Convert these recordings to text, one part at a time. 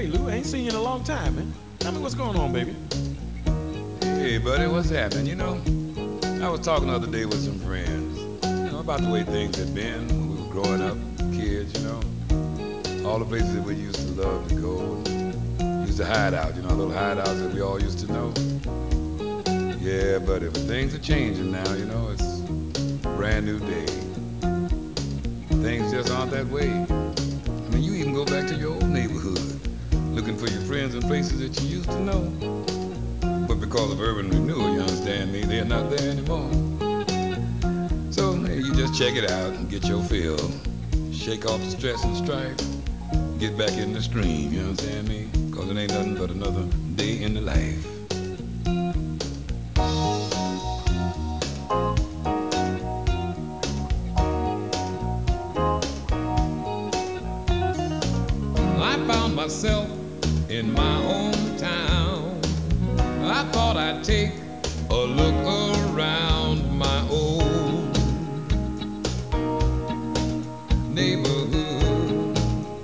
Hey, Lou, I ain't seen you in a long time, man. Tell me what's going on, baby. Hey, buddy, what's happening? I was talking the other day with some friends, about the way things had been when we were growing up, kids. All the places that we used to love to go and used to hide out, little hideouts that we all used to know. Yeah, buddy, but things are changing now. It's a brand new day. Things just aren't that way. I mean, you even go back to your old neighborhood, looking for your friends and faces that you used to know. But because of urban renewal, you understand me, they're not there anymore. So, hey, you just check it out and get your fill. Shake off the stress and strife. Get back in the stream, you understand me? Because it ain't nothing but another day in the life. I found myself in my hometown. I thought I'd take a look around my old neighborhood,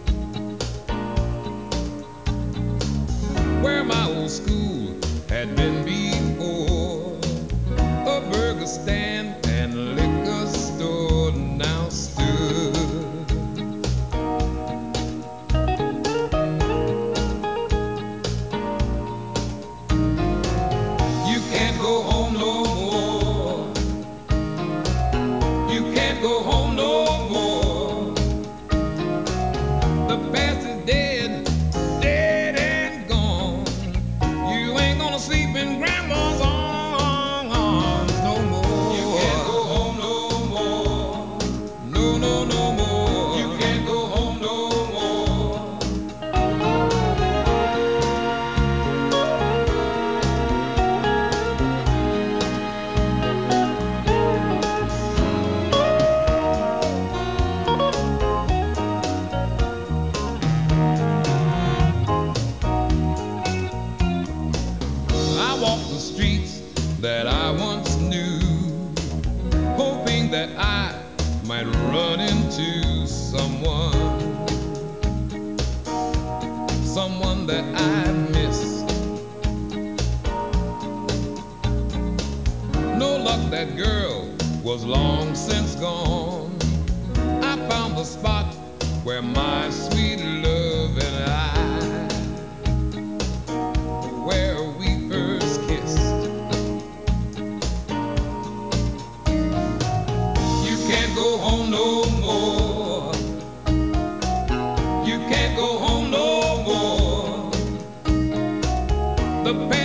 where my old school had been before. A burger stand and liquor store now stood. You can't go home no more. You can't go home no more. The past is dead, dead and gone. You ain't gonna sleep in grandma's arms no more. You can't go home no more. No, no, no more. You can't go home no more. I walk the streets that I once knew, hoping that I might run into someone that I miss. No luck, that girl was long since gone. I found the spot where my sweet love and where we first kissed. You can't go home no more. You can't go home no more. The